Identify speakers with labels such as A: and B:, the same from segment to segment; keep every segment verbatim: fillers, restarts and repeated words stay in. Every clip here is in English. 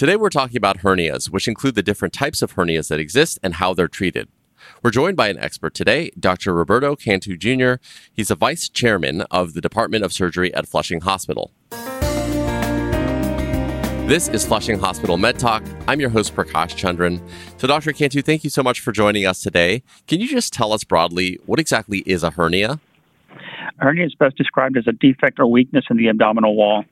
A: Today we're talking about hernias, which include the different types of hernias that exist and how they're treated. We're joined by an expert today, Doctor Roberto Cantu Junior He's a vice chairman of the Department of Surgery at Flushing Hospital. This is Flushing Hospital Med Talk. I'm your host, Prakash Chandran. So, Doctor Cantu, thank you so much for joining us today. Can you just tell us broadly what exactly is a hernia?
B: A hernia is best described as a defect or weakness in the abdominal wall.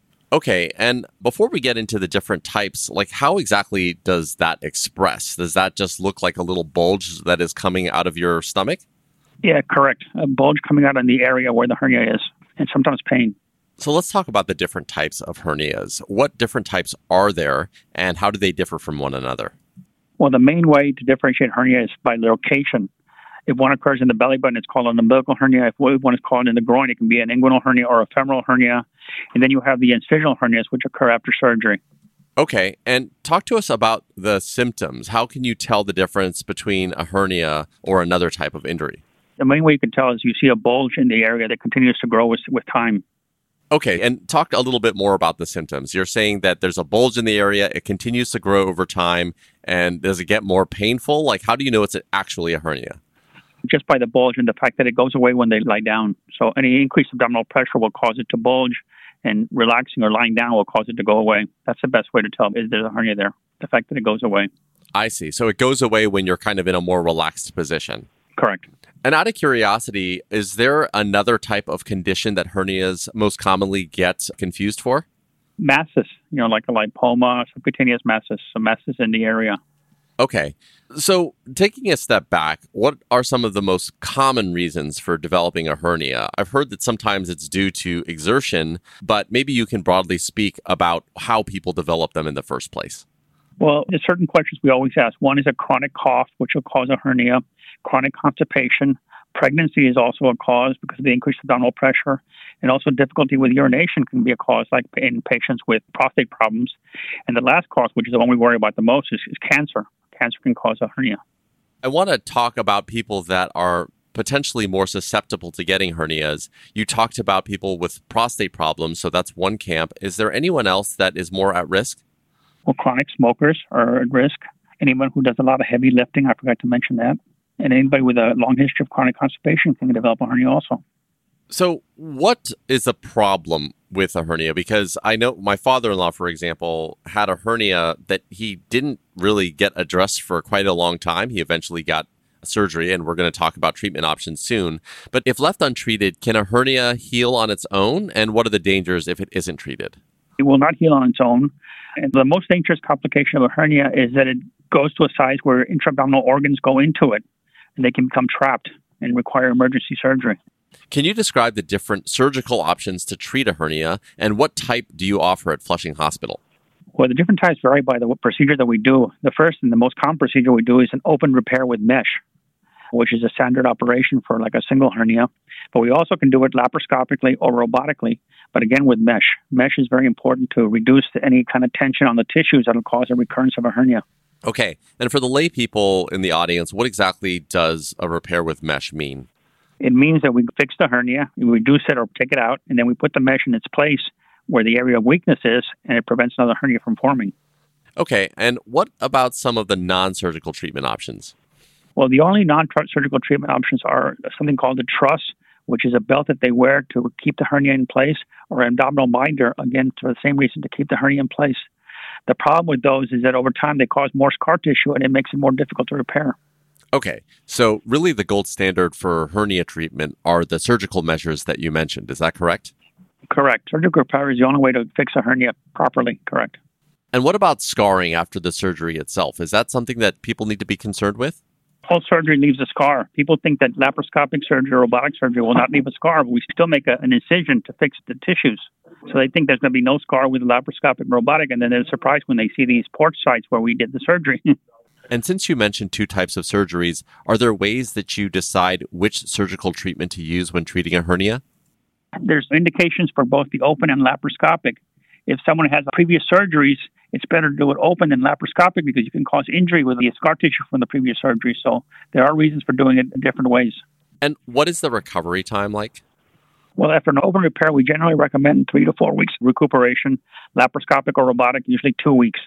A: Okay, and before we get into the different types, like how exactly does that express? Does that just look like a little bulge that is coming out of your stomach?
B: Yeah, correct. A bulge coming out in the area where the hernia is, and sometimes pain.
A: So let's talk about the different types of hernias. What different types are there, and how do they differ from one another?
B: Well, the main way to differentiate hernia is by location. If one occurs in the belly button, it's called an umbilical hernia. If one is called in the groin, it can be an inguinal hernia or a femoral hernia. And then you have the incisional hernias, which occur after surgery.
A: Okay, and talk to us about the symptoms. How can you tell the difference between a hernia or another type of injury?
B: The main way you can tell is you see a bulge in the area that continues to grow with, with time.
A: Okay, and talk a little bit more about the symptoms. You're saying that there's a bulge in the area, it continues to grow over time, and does it get more painful? Like, how do you know it's actually a hernia?
B: Just by the bulge and the fact that it goes away when they lie down. So any increased abdominal pressure will cause it to bulge, and relaxing or lying down will cause it to go away. That's the best way to tell is there's a hernia there, the fact that it goes away.
A: I see. So it goes away when you're kind of in a more relaxed position.
B: Correct.
A: And out of curiosity, is there another type of condition that hernias most commonly get confused for?
B: Masses, you know, like a lipoma, subcutaneous masses, so masses in the area.
A: Okay. So taking a step back, what are some of the most common reasons for developing a hernia? I've heard that sometimes it's due to exertion, but maybe you can broadly speak about how people develop them in the first place.
B: Well, there's certain questions we always ask. One is a chronic cough, which will cause a hernia, chronic constipation. Pregnancy is also a cause because of the increased abdominal pressure, and also difficulty with urination can be a cause, like in patients with prostate problems. And the last cause, which is the one we worry about the most, is, is cancer. Cancer can cause a hernia.
A: I want to talk about people that are potentially more susceptible to getting hernias. You talked about people with prostate problems, so that's one camp. Is there anyone else that is more at risk?
B: Well, chronic smokers are at risk. Anyone who does a lot of heavy lifting, I forgot to mention that. And anybody with a long history of chronic constipation can develop a hernia also.
A: So what is the problem with a hernia? Because I know my father-in-law, for example, had a hernia that he didn't really get addressed for quite a long time. He eventually got surgery, and we're going to talk about treatment options soon. But if left untreated, can a hernia heal on its own? And what are the dangers if it isn't treated?
B: It will not heal on its own. And the most dangerous complication of a hernia is that it goes to a size where intra-abdominal organs go into it, and they can become trapped and require emergency surgery.
A: Can you describe the different surgical options to treat a hernia, and what type do you offer at Flushing Hospital?
B: Well, the different types vary by the procedure that we do. The first and the most common procedure we do is an open repair with mesh, which is a standard operation for like a single hernia. But we also can do it laparoscopically or robotically, but again with mesh. Mesh is very important to reduce any kind of tension on the tissues that will cause a recurrence of a hernia.
A: Okay. And for the lay people in the audience, what exactly does a repair with mesh mean?
B: It means that we fix the hernia, we reduce it or take it out, and then we put the mesh in its place where the area of weakness is, and it prevents another hernia from forming.
A: Okay. And what about some of the non-surgical treatment options?
B: Well, the only non-surgical treatment options are something called a truss, which is a belt that they wear to keep the hernia in place, or an abdominal binder, again, for the same reason, to keep the hernia in place. The problem with those is that over time they cause more scar tissue, and it makes it more difficult to repair.
A: Okay, so really the gold standard for hernia treatment are the surgical measures that you mentioned. Is that correct?
B: Correct. Surgical repair is the only way to fix a hernia properly. Correct.
A: And what about scarring after the surgery itself? Is that something that people need to be concerned with?
B: All surgery leaves a scar. People think that laparoscopic surgery or robotic surgery will not leave a scar, but we still make a, an incision to fix the tissues. So they think there's going to be no scar with laparoscopic and robotic, and then they're surprised when they see these port sites where we did the surgery.
A: And since you mentioned two types of surgeries, are there ways that you decide which surgical treatment to use when treating a hernia?
B: There's indications for both the open and laparoscopic. If someone has previous surgeries, it's better to do it open than laparoscopic because you can cause injury with the scar tissue from the previous surgery. So there are reasons for doing it in different ways.
A: And what is the recovery time like?
B: Well, after an open repair, we generally recommend three to four weeks recuperation. Laparoscopic or robotic, usually two weeks.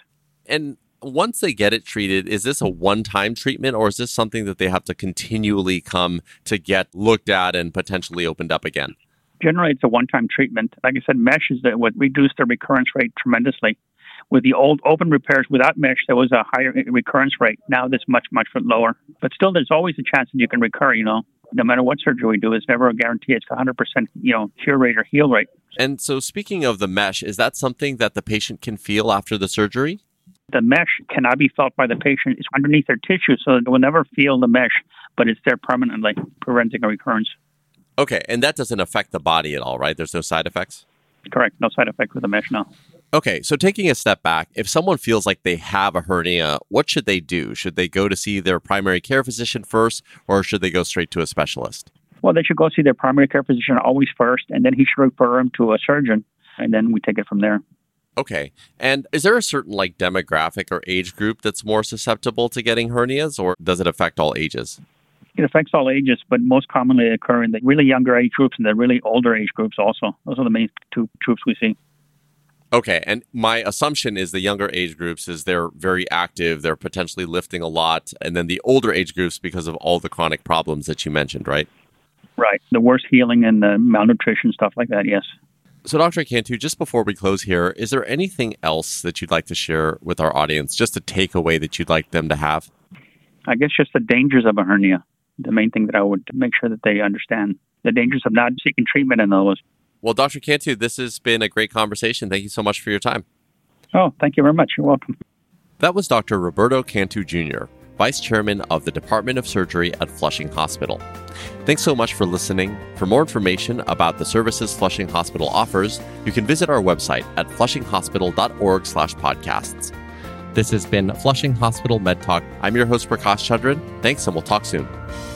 A: And once they get it treated, is this a one-time treatment, or is this something that they have to continually come to get looked at and potentially opened up again?
B: Generally, it's a one-time treatment. Like I said, mesh is that would reduce the recurrence rate tremendously. With the old open repairs without mesh, there was a higher recurrence rate. Now there's much, much lower. But still, there's always a chance that you can recur, you know. No matter what surgery we do, it's never a guarantee it's one hundred percent, you know, cure rate or heal rate.
A: And so speaking of the mesh, is that something that the patient can feel after the surgery?
B: The mesh cannot be felt by the patient. It's underneath their tissue, so they will never feel the mesh, but it's there permanently, preventing a recurrence.
A: Okay, and that doesn't affect the body at all, right? There's no side effects?
B: Correct. No side effect with the mesh, no.
A: Okay, so taking a step back, if someone feels like they have a hernia, what should they do? Should they go to see their primary care physician first, or should they go straight to a specialist?
B: Well, they should go see their primary care physician always first, and then he should refer them to a surgeon, and then we take it from there.
A: Okay, and is there a certain like demographic or age group that's more susceptible to getting hernias, or does it affect all ages?
B: It affects all ages, but most commonly occur in the really younger age groups and the really older age groups also. Those are the main two groups we see.
A: Okay, and my assumption is the younger age groups is they're very active, they're potentially lifting a lot, and then the older age groups because of all the chronic problems that you mentioned, right?
B: Right. The worse healing and the malnutrition, stuff like that, yes.
A: So Doctor Cantu, just before we close here, is there anything else that you'd like to share with our audience, just a takeaway that you'd like them to have?
B: I guess just the dangers of a hernia, the main thing that I would make sure that they understand, the dangers of not seeking treatment in those.
A: Well, Doctor Cantu, this has been a great conversation. Thank you so much for your time.
B: Oh, thank you very much. You're welcome.
A: That was Doctor Roberto Cantu Junior, Vice Chairman of the Department of Surgery at Flushing Hospital. Thanks so much for listening. For more information about the services Flushing Hospital offers, you can visit our website at flushing hospital dot org slash podcasts. This has been Flushing Hospital Med Talk. I'm your host, Prakash Chandran. Thanks, and we'll talk soon.